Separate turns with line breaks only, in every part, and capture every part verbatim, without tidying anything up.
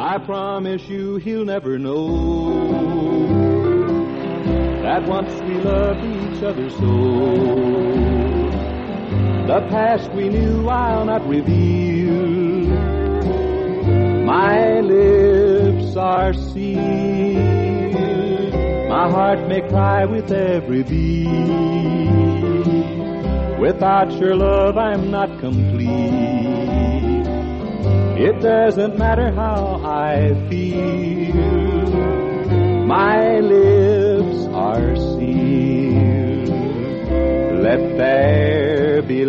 I promise you he'll never know that once we loved each other so. The past we knew I'll not reveal. My lips are sealed. My heart may cry with every beat. Without your love I'm not complete. It doesn't matter how I feel. My lips are sealed. Let there be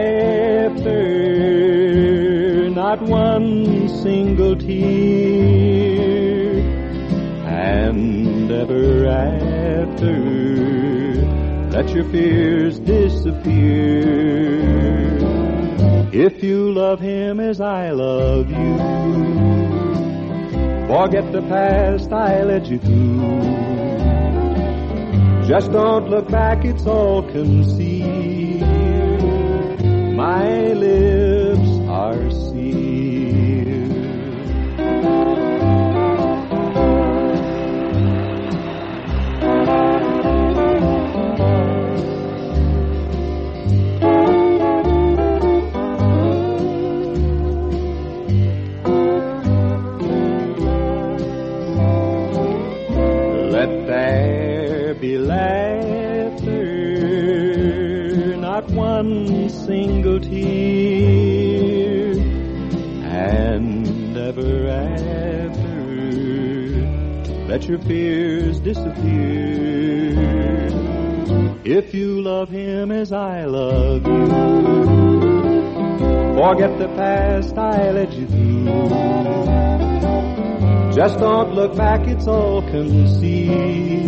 laughter, not one single tear. And ever after, let your fears disappear. If you love him as I love you, forget the past, I led you through. Just don't look back, it's all concealed. My lips are sealed. Let there be laughter, not one single tear. And ever after, let your fears disappear. If you love him as I love you, forget the past, I led you through. Just don't look back, it's all concealed.